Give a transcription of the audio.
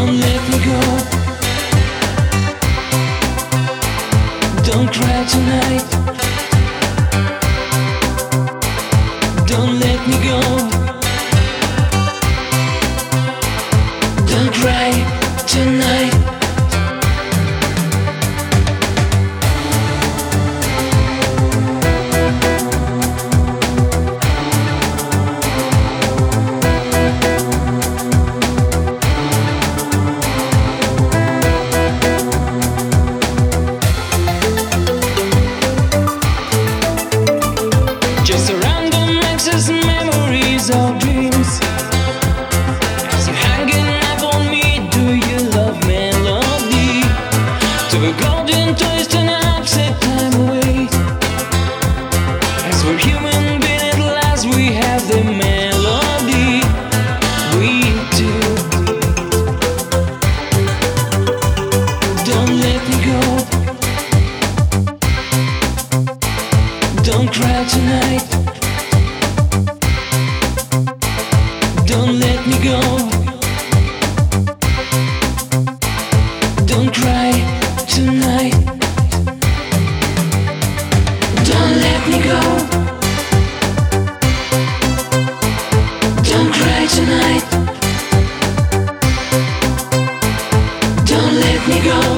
Don't let me go. Don't cry tonight. Don't let me go. Don't cry tonight. Just a random access memories of dreams. As you're hanging up on me, do you love melody? To a golden twist and upset time away. As we're human being at last, we have the melody. We do. Don't let me go. Don't cry tonight. Don't let me go. Don't cry tonight. Don't let me go. Don't cry tonight. Don't let me go.